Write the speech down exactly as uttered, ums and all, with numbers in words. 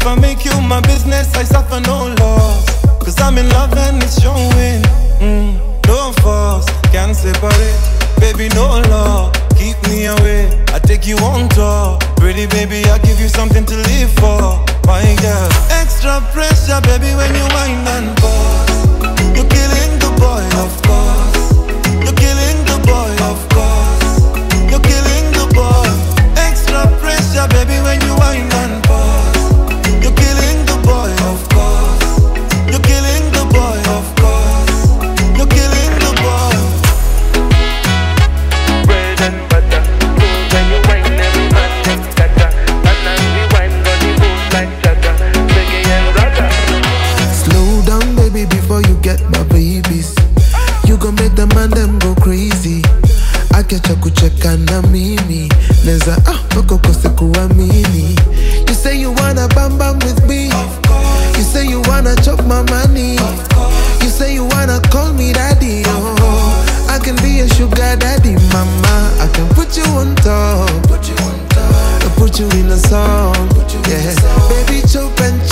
If I make you my business, I suffer no loss. Cause I'm in love and it's showing. mm, No force, can't separate. Baby, no law, keep me away. I take you on tour. Pretty baby, I give you something to live for. My girl, extra pressure, baby, when you wind and pause. You're killing the boy, of course. You're killing the boy, of course. You're killing the boy. Extra pressure, baby, when you wind and pause. You're killing the boy, of course. You're killing the boy, of course. You're killing the boy. Bread and butter, food when you wine, every man gets better. And as we wine, got the moves like chatter, reggae and ragga. Slow down, baby, before you get my babies. You gon' make the man them go crazy. Akecha kucheka na mimi neza ah bako kose kuamini. You say you wanna bam bam with me. You say you wanna chop my money. You say you wanna call me daddy. Oh, I can be a sugar daddy, mama. I can put you on top. Put you on top. I put you in a song. Yeah, baby, chop and